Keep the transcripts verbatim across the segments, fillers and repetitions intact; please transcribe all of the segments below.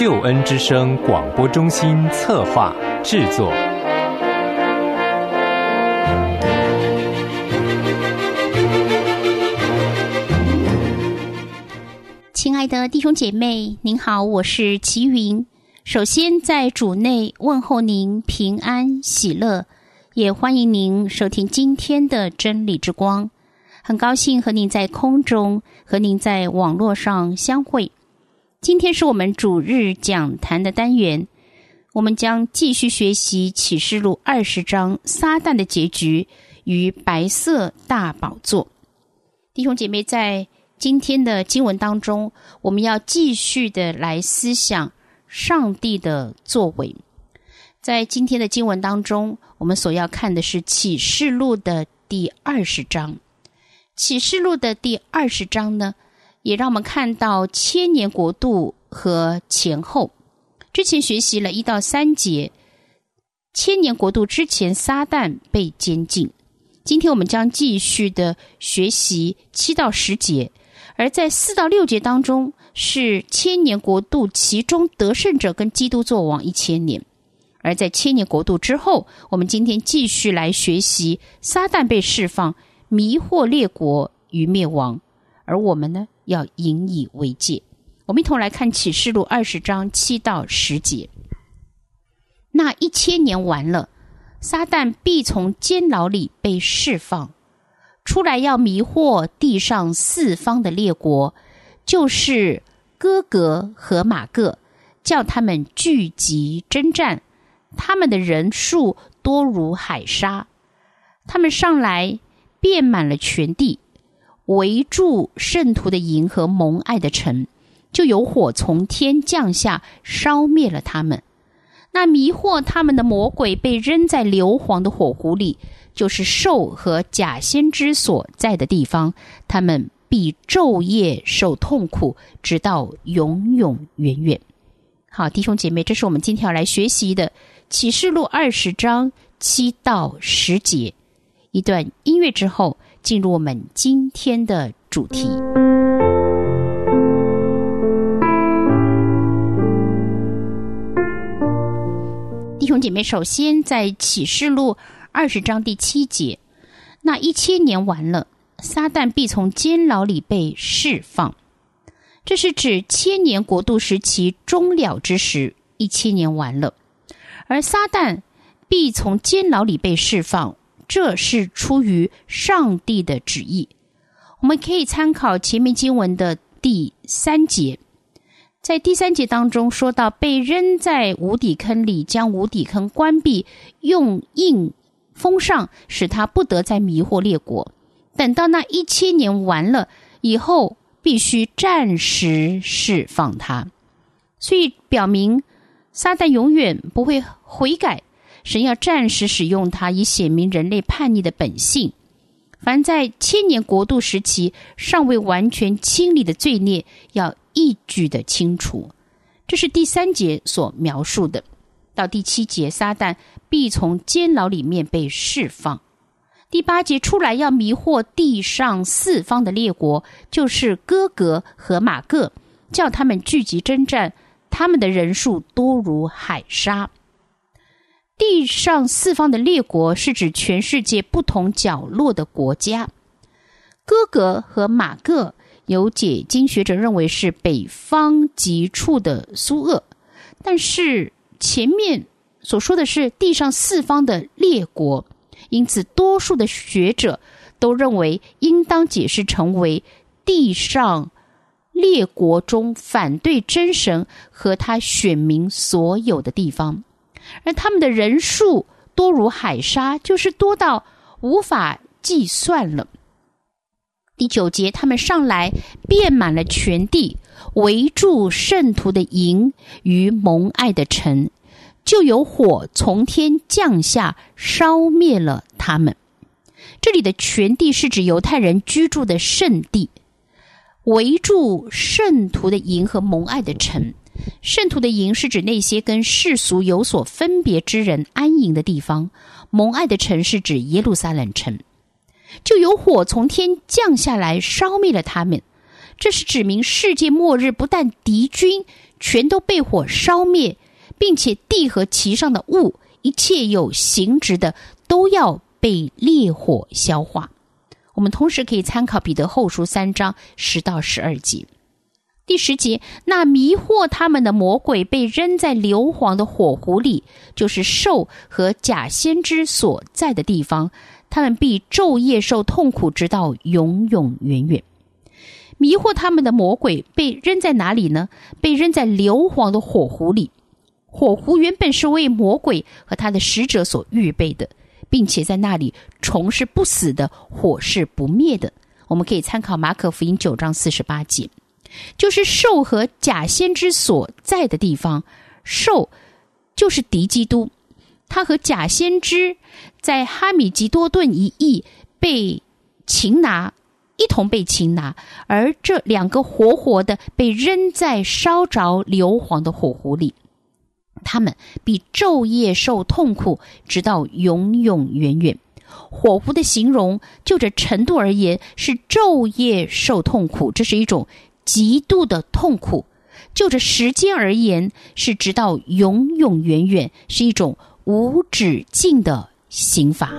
救恩之声广播中心策划制作。 亲爱的弟兄姐妹，您好，我是齐云。首先在主内问候您平安喜乐，也欢迎您收听今天的真理之光。很高兴和您在空中，和您在网络上相会。今天是我们主日讲坛的单元，我们将继续学习启示录二十章撒旦的结局与白色大宝座。弟兄姐妹，在今天的经文当中，我们要继续的来思想上帝的作为。在今天的经文当中，我们所要看的是启示录的第二十章。启示录的第二十章呢，也让我们看到千年国度和前后。之前学习了一到三节，千年国度之前撒旦被监禁。今天我们将继续的学习七到十节，而在四到六节当中是千年国度其中得胜者跟基督作王一千年。而在千年国度之后，我们今天继续来学习撒旦被释放，迷惑列国与灭亡，而我们呢要引以为戒。我们一同来看启示录二十章七到十节。那一千年完了，撒旦必从监牢里被释放，出来要迷惑地上四方的列国，就是哥格和马各，叫他们聚集征战，他们的人数多如海沙。他们上来遍满了全地，围住圣徒的营和蒙爱的城，就有火从天降下，烧灭了他们。那迷惑他们的魔鬼被扔在硫磺的火湖里，就是兽和假先知所在的地方，他们必昼夜受痛苦，直到永永远远。好，弟兄姐妹，这是我们今天要来学习的启示录二十章七到十节。一段音乐之后，进入我们今天的主题。弟兄姐妹，首先在启示录二十章第七节，那一千年完了，撒旦必从监牢里被释放。这是指千年国度时期终了之时，一千年完了，而撒旦必从监牢里被释放，这是出于上帝的旨意。我们可以参考前面经文的第三节，在第三节当中说到，被扔在无底坑里，将无底坑关闭，用印封上，使他不得再迷惑列国。等到那一千年完了以后，必须暂时释放他。所以表明撒旦永远不会悔改，神要暂时使用他，以显明人类叛逆的本性。凡在千年国度时期尚未完全清理的罪孽，要一举的清除。这是第三节所描述的。到第七节，撒旦必从监牢里面被释放。第八节，出来要迷惑地上四方的列国，就是哥格和马各，叫他们聚集征战，他们的人数多如海沙。地上四方的列国是指全世界不同角落的国家。哥格和马各有解经学者认为是北方极处的苏俄，但是前面所说的是地上四方的列国，因此多数的学者都认为应当解释成为地上列国中反对真神和他选民所有的地方，而他们的人数多如海沙，就是多到无法计算了。第九节，他们上来遍满了全地，围住圣徒的营与蒙爱的城，就有火从天降下，烧灭了他们。这里的全地是指犹太人居住的圣地，围住圣徒的营和蒙爱的城。圣徒的营是指那些跟世俗有所分别之人安营的地方，蒙爱的城是指耶路撒冷城。就有火从天降下来，烧灭了他们。 这是指明世界末日不但敌军全都被火烧灭，并且地和其上的物，一切有形质的都要被烈火消化。我们同时可以参考彼得后书三章十到十二节。第十节，那迷惑他们的魔鬼被扔在硫磺的火湖里，就是兽和假先知所在的地方，他们必昼夜受痛苦，直到永永远远。迷惑他们的魔鬼被扔在哪里呢？被扔在硫磺的火湖里。火湖原本是为魔鬼和他的使者所预备的，并且在那里虫是不死的，火是不灭的。我们可以参考马可福音九章四十八节，就是兽和假先知所在的地方。兽就是敌基督，他和假先知在哈米吉多顿一役被擒拿，一同被擒拿，而这两个活活的被扔在烧着硫磺的火湖里，他们必昼夜受痛苦，直到永永远远。火湖的形容就这程度而言是昼夜受痛苦，这是一种极度的痛苦。就这时间而言是直到永永远远，是一种无止境的刑罚。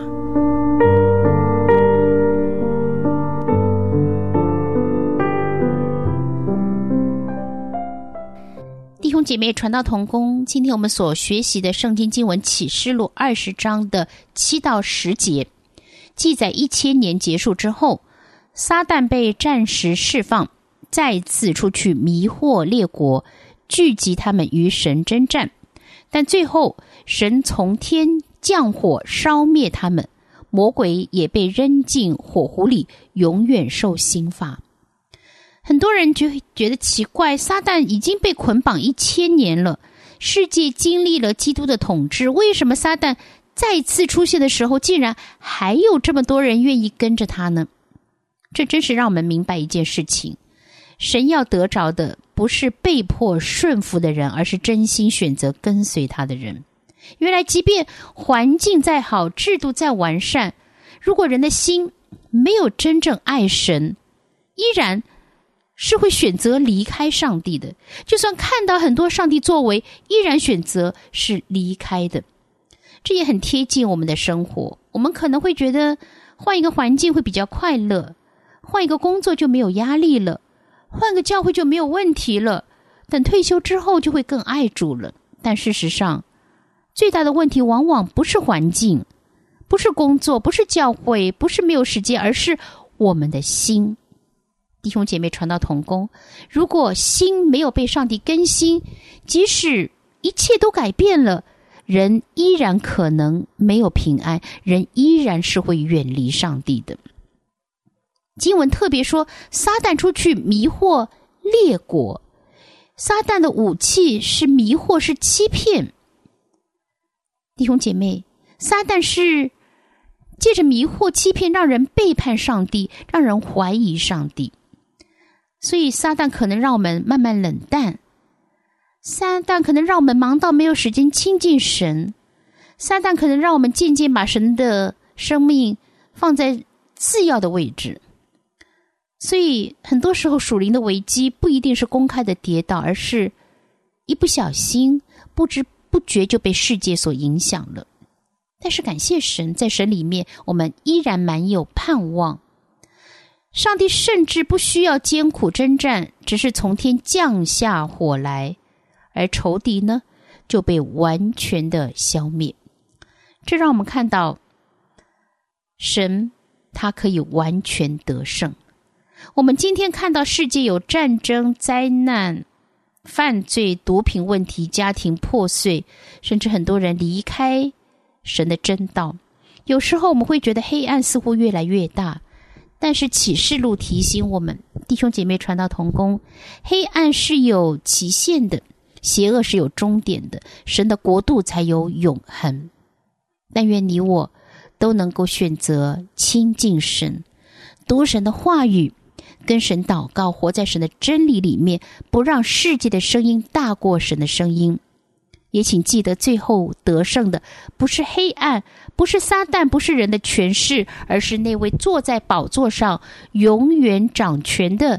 弟兄姐妹，传道同工，今天我们所学习的圣经经文启示录二十章的七到十节，记载一千年结束之后，撒旦被暂时释放，再次出去迷惑列国，聚集他们与神征战，但最后神从天降火烧灭他们，魔鬼也被扔进火湖里，永远受刑罚。很多人就会觉得奇怪，撒旦已经被捆绑一千年了，世界经历了基督的统治，为什么撒旦再次出现的时候，竟然还有这么多人愿意跟着他呢？这真是让我们明白一件事情，神要得着的不是被迫顺服的人，而是真心选择跟随他的人。原来即便环境再好，制度再完善，如果人的心没有真正爱神，依然是会选择离开上帝的。就算看到很多上帝作为，依然选择是离开的。这也很贴近我们的生活，我们可能会觉得换一个环境会比较快乐，换一个工作就没有压力了，换个教会就没有问题了，等退休之后就会更爱主了。但事实上，最大的问题往往不是环境，不是工作，不是教会，不是没有时间，而是我们的心。弟兄姐妹，传道同工，如果心没有被上帝更新，即使一切都改变了，人依然可能没有平安，人依然是会远离上帝的。经文特别说，撒旦出去迷惑列国，撒旦的武器是迷惑，是欺骗。弟兄姐妹，撒旦是借着迷惑欺骗，让人背叛上帝，让人怀疑上帝。所以撒旦可能让我们慢慢冷淡，撒旦可能让我们忙到没有时间亲近神，撒旦可能让我们渐渐把神的生命放在次要的位置。所以很多时候属灵的危机不一定是公开的跌倒，而是一不小心不知不觉就被世界所影响了。但是感谢神，在神里面我们依然蛮有盼望。上帝甚至不需要艰苦征战，只是从天降下火来，而仇敌呢就被完全的消灭。这让我们看到神他可以完全得胜。我们今天看到世界有战争、灾难、犯罪、毒品问题、家庭破碎，甚至很多人离开神的真道。有时候我们会觉得黑暗似乎越来越大，但是启示录提醒我们，弟兄姐妹传道同工，黑暗是有期限的，邪恶是有终点的，神的国度才有永恒。但愿你我都能够选择亲近神，读神的话语，跟神祷告，活在神的真理里面，不让世界的声音大过神的声音。也请记得，最后得胜的不是黑暗，不是撒旦，不是人的权势，而是那位坐在宝座上永远掌权的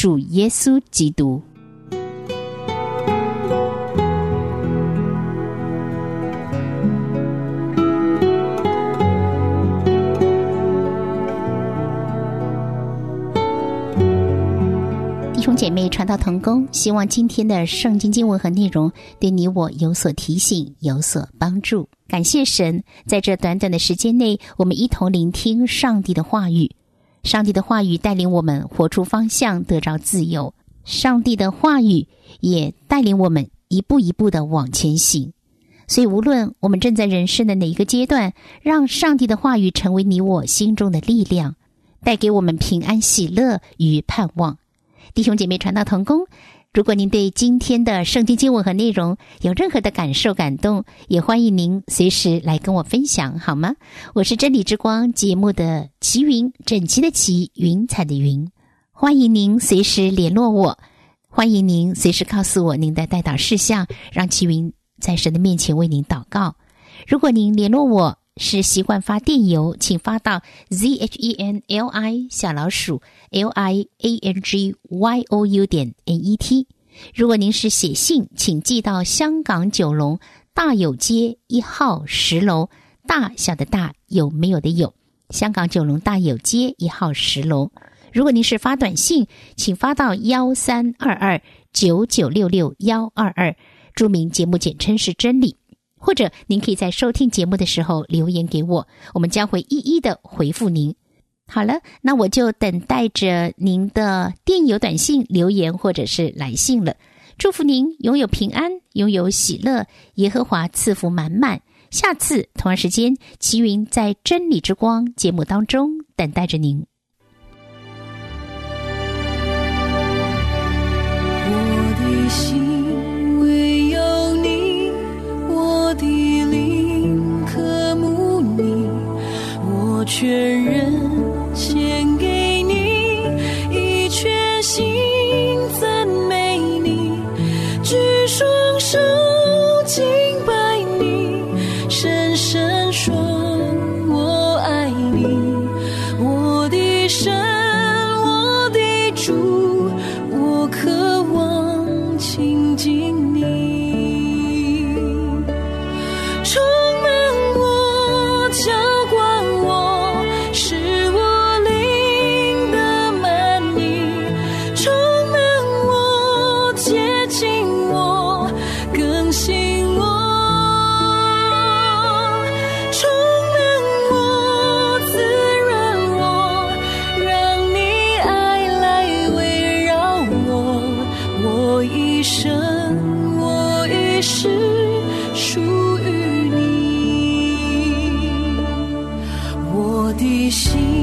主耶稣基督。弟兄姐妹，传道同工，希望今天的圣经经文和内容对你我有所提醒，有所帮助。感谢神，在这短短的时间内，我们一同聆听上帝的话语。上帝的话语带领我们活出方向，得着自由。上帝的话语也带领我们一步一步的往前行。所以无论我们正在人生的哪一个阶段，让上帝的话语成为你我心中的力量，带给我们平安喜乐与盼望。弟兄姐妹，传道同工，如果您对今天的圣经经文和内容有任何的感受感动，也欢迎您随时来跟我分享，好吗？我是真理之光节目的齐云，整齐的齐，云彩的云。欢迎您随时联络我，欢迎您随时告诉我您的代祷事项，让齐云在神的面前为您祷告。如果您联络我是习惯发电邮，请发到 z h e n l i 小老鼠 l i a n g y o u 点 n e t。如果您是写信，请寄到香港九龙大有街一号十楼，大小的大，有没有的有，香港九龙大有街一号十楼。如果您是发短信，请发到一三二二九九六六一二二，注明节目简称是真理。或者您可以在收听节目的时候留言给我，我们将会一一的回复您。好了，那我就等待着您的电邮、短信、留言或者是来信了。祝福您拥有平安，拥有喜乐，耶和华赐福满满。下次同样时间，齐云在真理之光节目当中等待着您。 我的心唯有你，我的灵渴慕你，我全人献给你，一全心赞美你，举双手敬拜你，深深说我爱你，我的神，我的主，我渴望亲近你，充满我，浇灌我，使我灵的满溢，充满我，接近我，更新我，充满我，滋润我，让你爱来围绕我，我一生，我一世属于你，我的心